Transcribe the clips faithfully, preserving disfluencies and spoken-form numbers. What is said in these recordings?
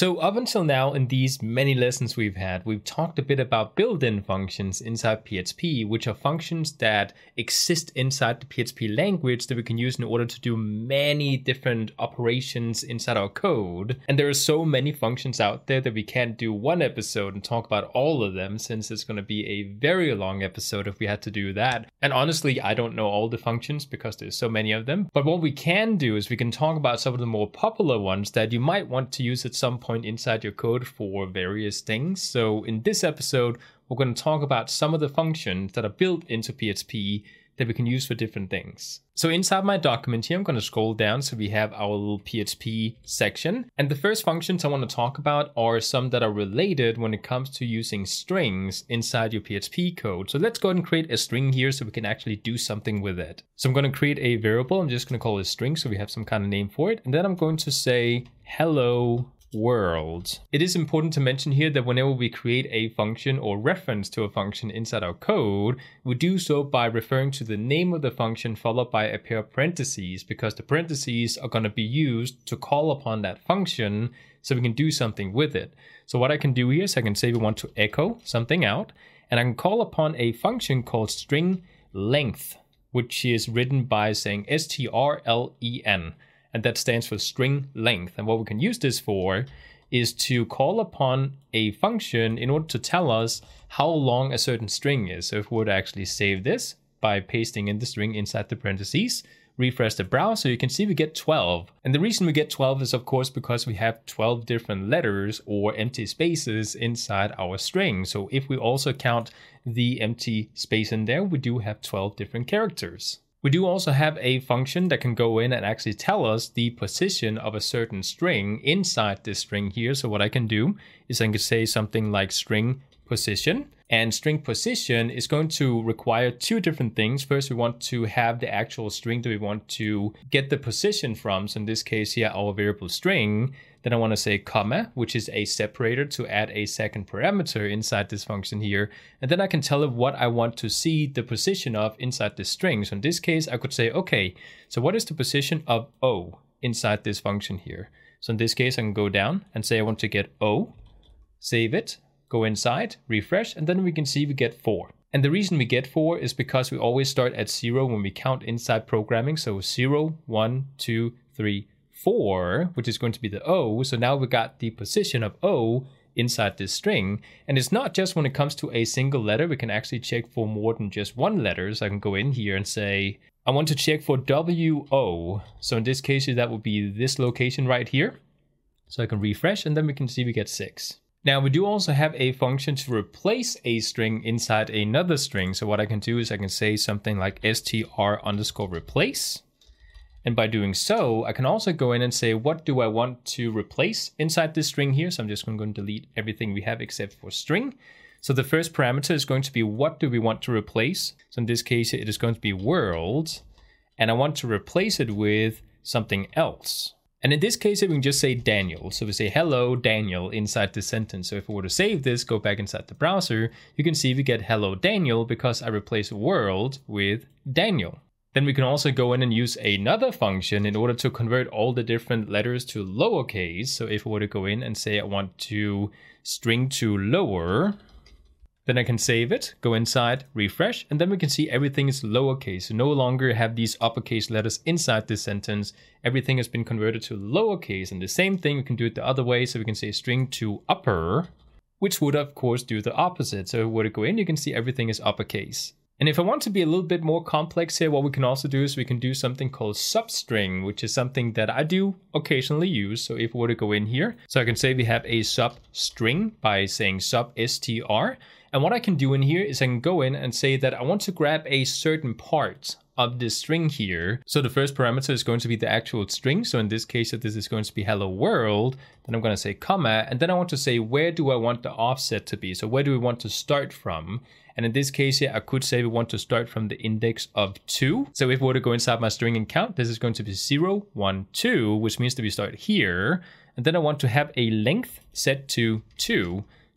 So up until now, in these many lessons we've had, we've talked a bit about built-in functions inside P H P, which are functions that exist inside the P H P language that we can use in order to do many different operations inside our code. And there are so many functions out there that we can't do one episode and talk about all of them, since it's going to be a very long episode if we had to do that. And honestly, I don't know all the functions because there's so many of them. But what we can do is we can talk about some of the more popular ones that you might want to use at some point inside your code for various things. So in this episode, we're going to talk about some of the functions that are built into P H P that we can use for different things. So inside my document here, I'm going to scroll down so we have our little P H P section. And the first functions I want to talk about are some that are related when it comes to using strings inside your P H P code. So let's go ahead and create a string here so we can actually do something with it. So I'm going to create a variable. I'm just going to call it string so we have some kind of name for it. And then I'm going to say hello world. It is important to mention here that whenever we create a function or reference to a function inside our code, we do so by referring to the name of the function followed by a pair of parentheses, because the parentheses are going to be used to call upon that function so we can do something with it. So what I can do here is I can say we want to echo something out, and I can call upon a function called string length, which is written by saying S T R L E N. And that stands for string length. And what we can use this for is to call upon a function in order to tell us how long a certain string is. So if we were to actually save this by pasting in the string inside the parentheses, refresh the browser, you can see we get twelve. And the reason we get twelve is of course because we have twelve different letters or empty spaces inside our string. So if we also count the empty space in there, we do have twelve different characters. We do also have a function that can go in and actually tell us the position of a certain string inside this string here. So what I can do is I can say something like string position. And string position is going to require two different things. First, we want to have the actual string that we want to get the position from. So in this case here, our variable string. Then I want to say comma, which is a separator to add a second parameter inside this function here. And then I can tell it what I want to see the position of inside this string. So in this case, I could say, okay, so what is the position of O inside this function here? So in this case, I can go down and say I want to get O, save it, go inside, refresh, and then we can see we get four. And the reason we get four is because we always start at zero when we count inside programming. So zero, one, two, three, four, which is going to be the O. So now we got the position of O inside this string. And it's not just when it comes to a single letter, we can actually check for more than just one letter. So I can go in here and say, I want to check for W O. So in this case, that would be this location right here. So I can refresh and then we can see we get six. Now we do also have a function to replace a string inside another string. So what I can do is I can say something like str underscore replace. And by doing so, I can also go in and say, what do I want to replace inside this string here? So I'm just going to delete everything we have except for string. So the first parameter is going to be, what do we want to replace? So in this case, it is going to be world. And I want to replace it with something else. And in this case, we can just say Daniel. So we say, hello, Daniel, inside the sentence. So if we were to save this, go back inside the browser, you can see we get hello, Daniel, because I replace world with Daniel. Then we can also go in and use another function in order to convert all the different letters to lowercase. So if we were to go in and say I want to string to lower, then I can save it, go inside, refresh, and then we can see everything is lowercase. So no longer have these uppercase letters inside this sentence. Everything has been converted to lowercase. And the same thing, we can do it the other way. So we can say string to upper, which would of course do the opposite. So if we were to go in, you can see everything is uppercase. And if I want to be a little bit more complex here, what we can also do is we can do something called substring, which is something that I do occasionally use. So if we were to go in here, so I can say we have a substring by saying sub str. And what I can do in here is I can go in and say that I want to grab a certain part of this string here. So the first parameter is going to be the actual string. So in this case, if this is going to be hello world, then I'm going to say comma, and then I want to say, where do I want the offset to be? So where do we want to start from? And in this case here, I could say we want to start from the index of two. So if we were to go inside my string and count, this is going to be zero, one, two, which means that we start here. And then I want to have a length set to two.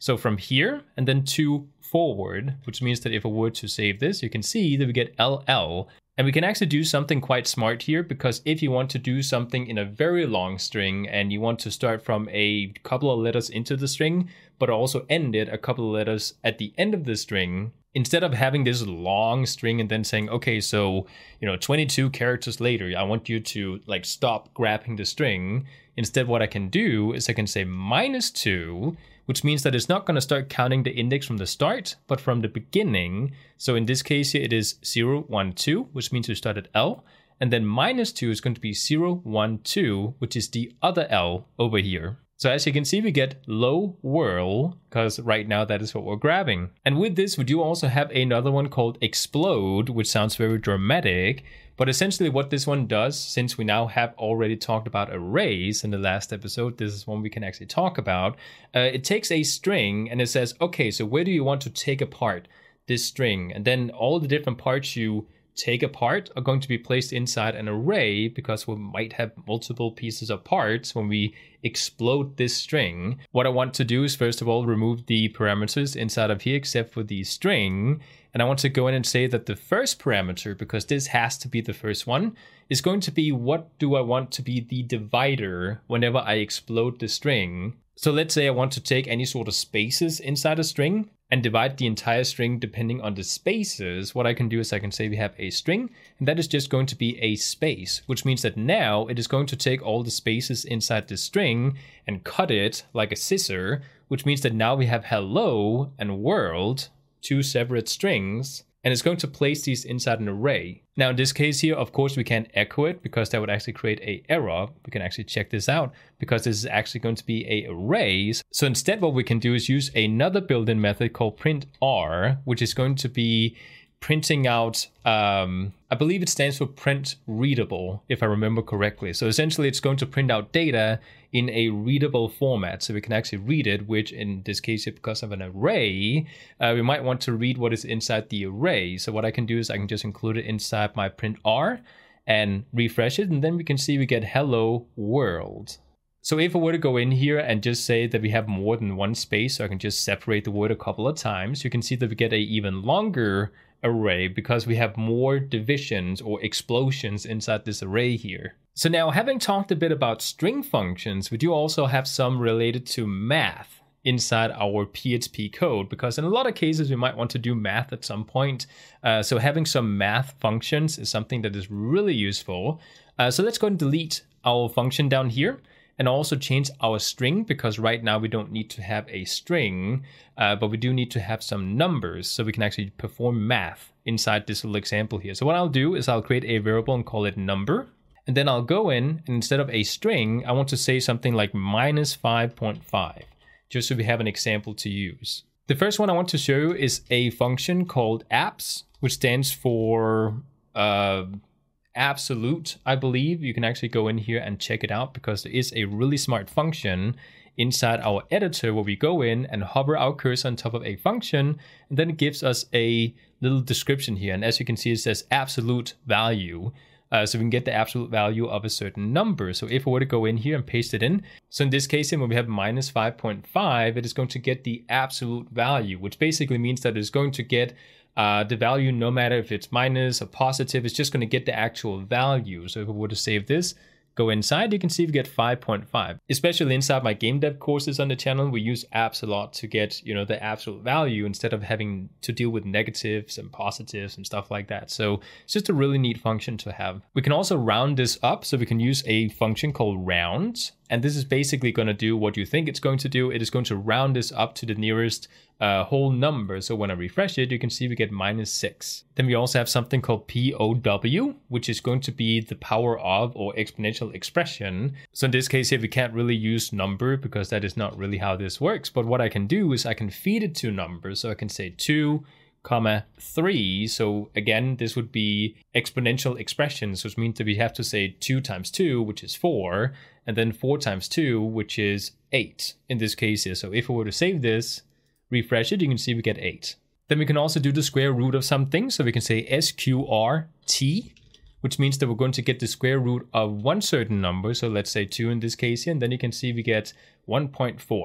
So from here and then two forward, which means that if I were to save this, you can see that we get L L. And we can actually do something quite smart here, because if you want to do something in a very long string and you want to start from a couple of letters into the string, but also end it a couple of letters at the end of the string, instead of having this long string and then saying, okay, so, you know, twenty-two characters later, I want you to like stop grabbing the string. Instead, what I can do is I can say minus two, which means that it's not going to start counting the index from the start, but from the beginning. So in this case here, it is zero, one, two, which means we start at L. And then minus two is going to be zero, one, two, which is the other L over here. So as you can see, we get low whirl, because right now that is what we're grabbing. And with this, we do also have another one called explode, which sounds very dramatic. But essentially what this one does, since we now have already talked about arrays in the last episode, this is one we can actually talk about. Uh, it takes a string and it says, okay, so where do you want to take apart this string? And then all the different parts you take apart are going to be placed inside an array, because we might have multiple pieces of parts when we explode this string. What I want to do is first of all remove the parameters inside of here except for the string, and I want to go in and say that the first parameter, because this has to be the first one, is going to be what do I want to be the divider whenever I explode the string. So let's say I want to take any sort of spaces inside a string and divide the entire string depending on the spaces. What I can do is I can say we have a string, and that is just going to be a space, which means that now it is going to take all the spaces inside the string and cut it like a scissor, which means that now we have hello and world, two separate strings, and it's going to place these inside an array. Now in this case here, of course, we can't echo it because that would actually create an error. We can actually check this out because this is actually going to be a array. So instead what we can do is use another built-in method called print R, which is going to be printing out, um, I believe it stands for print readable, if I remember correctly. So essentially it's going to print out data in a readable format, so we can actually read it, which in this case, because of an array, uh, we might want to read what is inside the array. So what I can do is I can just include it inside my print R and refresh it, and then we can see we get hello world. So if I were to go in here and just say that we have more than one space, so I can just separate the word a couple of times, you can see that we get an even longer array because we have more divisions or explosions inside this array here. So now, having talked a bit about string functions, we do also have some related to math inside our P H P code, because in a lot of cases we might want to do math at some point. Uh, so having some math functions is something that is really useful. Uh, so let's go and delete our function down here, and also change our string, because right now we don't need to have a string, uh, but we do need to have some numbers so we can actually perform math inside this little example here. So what I'll do is I'll create a variable and call it number. And then I'll go in, and instead of a string, I want to say something like minus five point five, just so we have an example to use. The first one I want to show you is a function called abs, which stands for uh, absolute, I believe. You can actually go in here and check it out, because there is a really smart function inside our editor where we go in and hover our cursor on top of a function, and then it gives us a little description here. And as you can see, it says absolute value. Uh, so we can get the absolute value of a certain number. So if I were to go in here and paste it in, so in this case, when we have minus five point five, it is going to get the absolute value, which basically means that it's going to get uh, the value no matter if it's minus or positive. It's just going to get the actual value. So if I were to save this, go inside, you can see we get five point five. Especially inside my game dev courses on the channel, we use abs a lot to get, you know, the absolute value instead of having to deal with negatives and positives and stuff like that. So it's just a really neat function to have. We can also round this up, so we can use a function called round. And this is basically going to do what you think it's going to do. It is going to round this up to the nearest uh, whole number. So when I refresh it, you can see we get minus six. Then we also have something called P O W, which is going to be the power of or exponential expression. So in this case here, we can't really use number because that is not really how this works. But what I can do is I can feed it to numbers. So I can say two, comma three. So again, this would be exponential expressions, which means that we have to say two times two, which is four, and then four times two, which is eight in this case here. So if we were to save this, refresh it, you can see we get eight. Then we can also do the square root of something. So we can say S Q R T, which means that we're going to get the square root of one certain number. So let's say two in this case here, and then you can see we get one point four.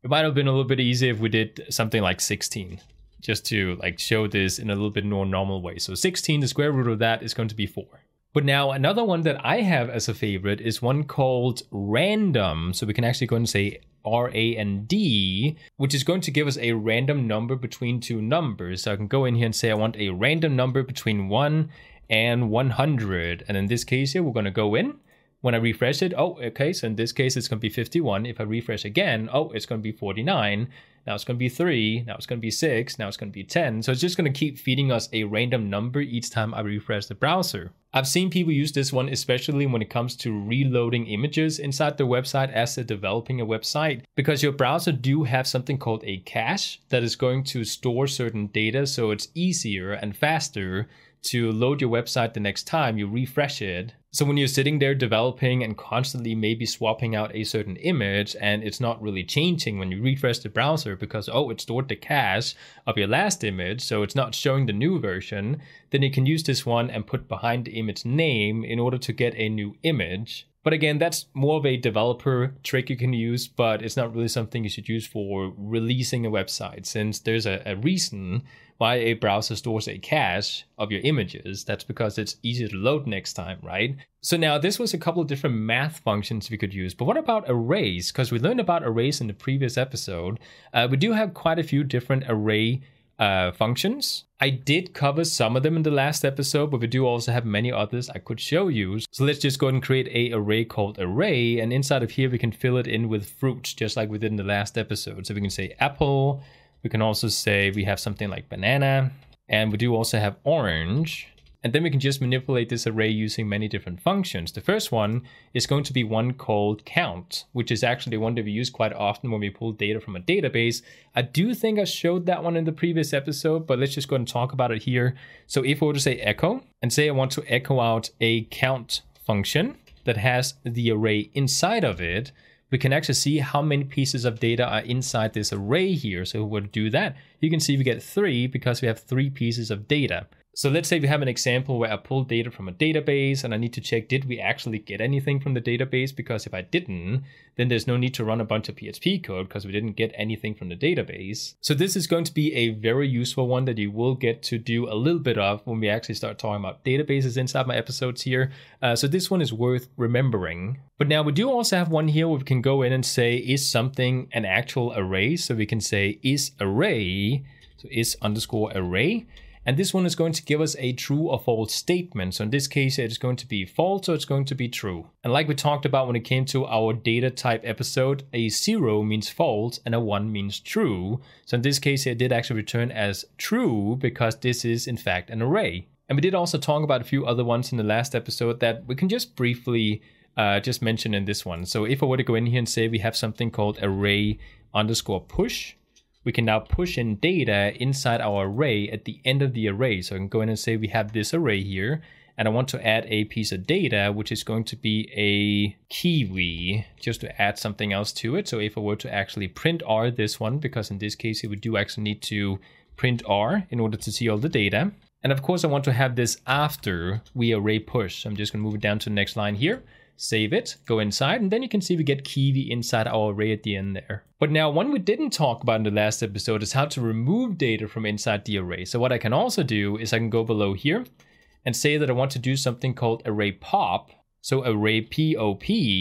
It might have been a little bit easier if we did something like sixteen, just to like show this in a little bit more normal way. So sixteen, the square root of that is going to be four. But now another one that I have as a favorite is one called random. So we can actually go and say R A N D, which is going to give us a random number between two numbers. So I can go in here and say I want a random number between one and one hundred. And in this case here, we're going to go in. When I refresh it, oh, okay, so in this case, it's going to be fifty-one. If I refresh again, oh, it's going to be forty-nine. Now it's going to be three. Now it's going to be six. Now it's going to be ten. So it's just going to keep feeding us a random number each time I refresh the browser. I've seen people use this one, especially when it comes to reloading images inside their website as they're developing a website, because your browser do have something called a cache that is going to store certain data, so it's easier and faster to load your website the next time you refresh it. So when you're sitting there developing and constantly maybe swapping out a certain image and it's not really changing when you refresh the browser because, oh, it stored the cache of your last image, so it's not showing the new version, then you can use this one and put behind the image name in order to get a new image. But again, that's more of a developer trick you can use, but it's not really something you should use for releasing a website, since there's a, a reason why a browser stores a cache of your images. That's because it's easier to load next time, right? So now this was a couple of different math functions we could use, but what about arrays? Because we learned about arrays in the previous episode. Uh, we do have quite a few different array uh, functions. I did cover some of them in the last episode, but we do also have many others I could show you. So let's just go ahead and create a array called array, and inside of here we can fill it in with fruits, just like we did in the last episode. So we can say apple. We can also say we have something like banana, and we do also have orange. And then we can just manipulate this array using many different functions. The first one is going to be one called count, which is actually one that we use quite often when we pull data from a database. I do think I showed that one in the previous episode, but let's just go and talk about it here. So if I were to say echo and say I want to echo out a count function that has the array inside of it, we can actually see how many pieces of data are inside this array here. So if we were to do that, you can see we get three because we have three pieces of data. So let's say we have an example where I pulled data from a database and I need to check, did we actually get anything from the database? Because if I didn't, then there's no need to run a bunch of P H P code because we didn't get anything from the database. So this is going to be a very useful one that you will get to do a little bit of when we actually start talking about databases inside my episodes here. Uh, so this one is worth remembering. But now we do also have one here where we can go in and say, is something an actual array? So we can say is array, so is underscore array. And this one is going to give us a true or false statement. So in this case, it's going to be false or it's going to be true. And like we talked about when it came to our data type episode, a zero means false and a one means true. So in this case, it did actually return as true because this is in fact an array. And we did also talk about a few other ones in the last episode that we can just briefly uh, just mention in this one. So if I were to go in here and say we have something called array underscore push, we can now push in data inside our array at the end of the array. So I can go in and say we have this array here, and I want to add a piece of data, which is going to be a kiwi, just to add something else to it. So if I were to actually print R this one, because in this case, we do actually need to print R in order to see all the data. And of course, I want to have this after we array push. So I'm just going to move it down to the next line here. Save it, go inside, and then you can see we get kiwi inside our array at the end there. But now one we didn't talk about in the last episode is how to remove data from inside the array. So what I can also do is I can go below here and say that I want to do something called array pop. So array pop,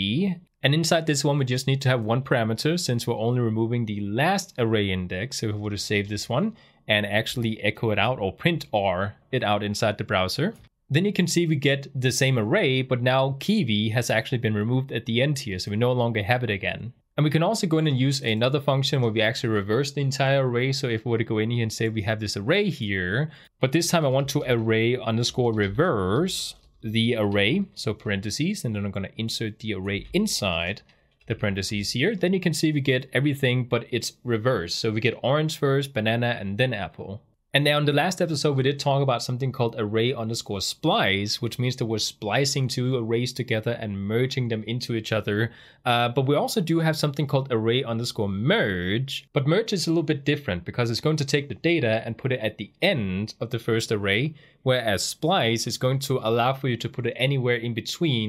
and inside this one we just need to have one parameter since we're only removing the last array index. So if we were to save this one and actually echo it out or print R it out inside the browser, then you can see we get the same array, but now kiwi has actually been removed at the end here, so we no longer have it again. And we can also go in and use another function where we actually reverse the entire array. So if we were to go in here and say we have this array here, but this time I want to array underscore reverse the array, so parentheses, and then I'm going to insert the array inside the parentheses here. Then you can see we get everything, but it's reversed. So we get orange first, banana, and then apple. And now in the last episode, we did talk about something called array underscore splice, which means that we're splicing two arrays together and merging them into each other. Uh, but we also do have something called array underscore merge. But merge is a little bit different because it's going to take the data and put it at the end of the first array, whereas splice is going to allow for you to put it anywhere in between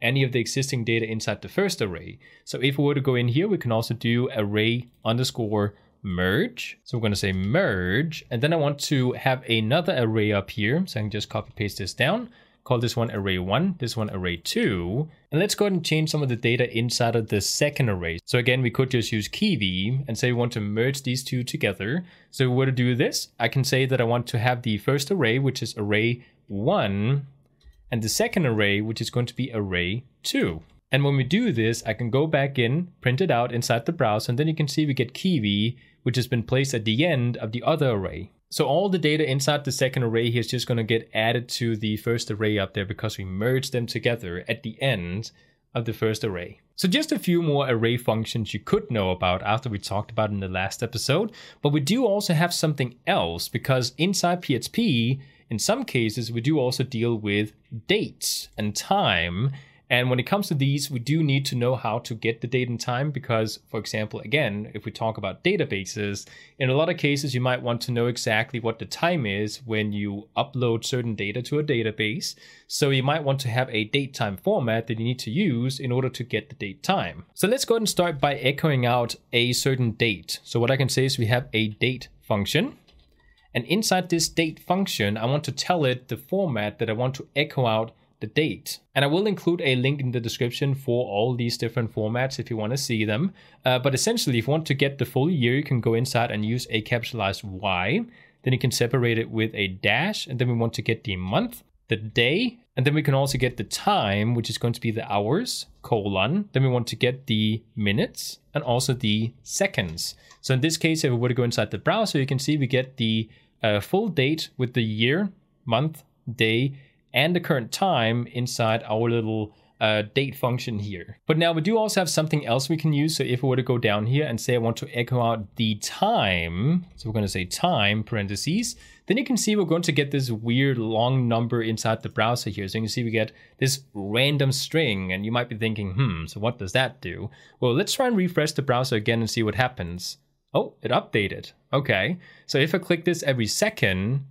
any of the existing data inside the first array. So if we were to go in here, we can also do array underscore merge. So we're going to say merge, and then I want to have another array up here. So I can just copy paste this down, call this one array one, this one array two, and let's go ahead and change some of the data inside of the second array. So again, we could just use Kiwi and say we want to merge these two together. So if we were to do this, I can say that I want to have the first array, which is array one, and the second array, which is going to be array two. And when we do this, I can go back in, print it out inside the browser, and then you can see we get Kiwi, which has been placed at the end of the other array. So all the data inside the second array here is just going to get added to the first array up there because we merged them together at the end of the first array. So just a few more array functions you could know about after we talked about in the last episode. But we do also have something else, because inside P H P, in some cases, we do also deal with dates and time. And when it comes to these, we do need to know how to get the date and time because, for example, again, if we talk about databases, in a lot of cases, you might want to know exactly what the time is when you upload certain data to a database. So you might want to have a date time format that you need to use in order to get the date time. So let's go ahead and start by echoing out a certain date. So what I can say is we have a date function. And inside this date function, I want to tell it the format that I want to echo out the date. And I will include a link in the description for all these different formats if you want to see them. Uh, but essentially, if you want to get the full year, you can go inside and use a capitalized Y. Then you can separate it with a dash. And then we want to get the month, the day, and then we can also get the time, which is going to be the hours, colon. Then we want to get the minutes and also the seconds. So in this case, if we were to go inside the browser, you can see we get the uh, full date with the year, month, day, and the current time inside our little uh, date function here. But now we do also have something else we can use. So if we were to go down here and say I want to echo out the time, so we're going to say time parentheses, then you can see we're going to get this weird long number inside the browser here. So you can see we get this random string, and you might be thinking, hmm, so what does that do? Well, let's try and refresh the browser again and see what happens. Oh, it updated. Okay, so if I click this every second,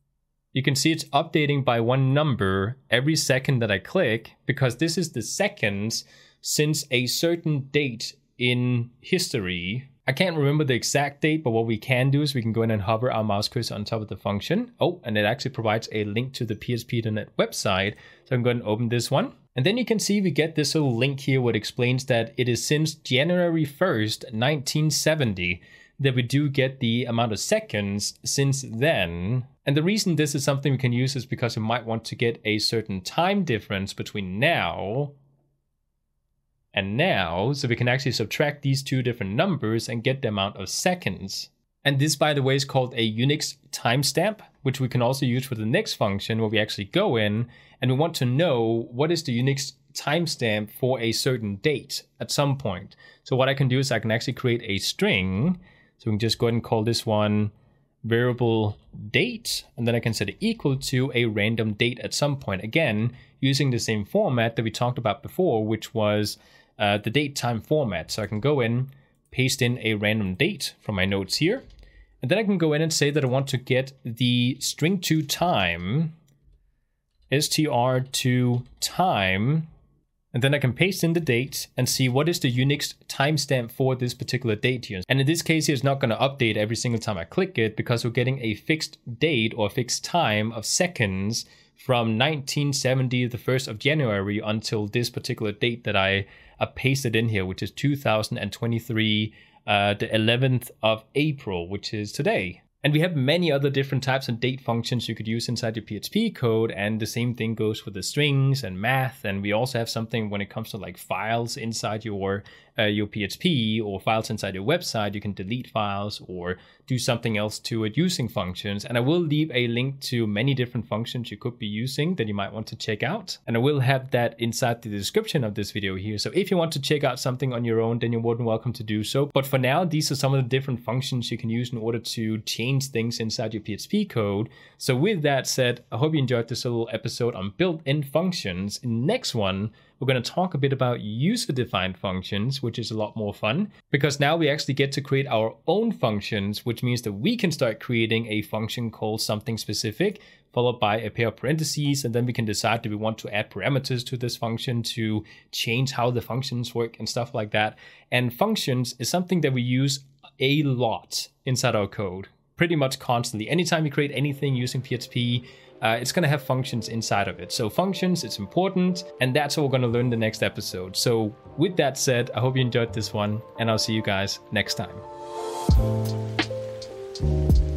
you can see it's updating by one number every second that I click, because this is the seconds since a certain date in history. I can't remember the exact date, but what we can do is we can go in and hover our mouse cursor on top of the function. Oh, and it actually provides a link to the P H P dot net website. So I'm going to open this one. And then you can see we get this little link here where it explains that it is since January first, nineteen seventy, that we do get the amount of seconds since then. And the reason this is something we can use is because we might want to get a certain time difference between now and now. So we can actually subtract these two different numbers and get the amount of seconds. And this, by the way, is called a Unix timestamp, which we can also use for the next function where we actually go in and we want to know what is the Unix timestamp for a certain date at some point. So what I can do is I can actually create a string. So we can just go ahead and call this one variable date, and then I can set it equal to a random date at some point. Again, using the same format that we talked about before, which was uh, the date time format. So I can go in, paste in a random date from my notes here, and then I can go in and say that I want to get the string to time, str to time, and then I can paste in the date and see what is the Unix timestamp for this particular date here. And in this case, it's not going to update every single time I click it because we're getting a fixed date or fixed time of seconds from nineteen seventy, the first of January, until this particular date that I uh, pasted in here, which is two thousand twenty-three, uh, the eleventh of April, which is today. And we have many other different types of date functions you could use inside your P H P code, and the same thing goes for the strings and math. And we also have something when it comes to like files inside your uh, your P H P or files inside your website. You can delete files or do something else to it using functions. And I will leave a link to many different functions you could be using that you might want to check out. And I will have that inside the description of this video here. So if you want to check out something on your own, then you're more than welcome to do so. But for now, these are some of the different functions you can use in order to change change things inside your P H P code. So with that said, I hope you enjoyed this little episode on built-in functions. In the next one, we're going to talk a bit about user-defined functions, which is a lot more fun, because now we actually get to create our own functions, which means that we can start creating a function called something specific, followed by a pair of parentheses, and then we can decide do we want to add parameters to this function to change how the functions work and stuff like that. And functions is something that we use a lot inside our code, pretty much constantly. Anytime you create anything using P H P, uh, it's going to have functions inside of it. So functions, it's important, and that's what we're going to learn in the next episode. So with that said, I hope you enjoyed this one, and I'll see you guys next time.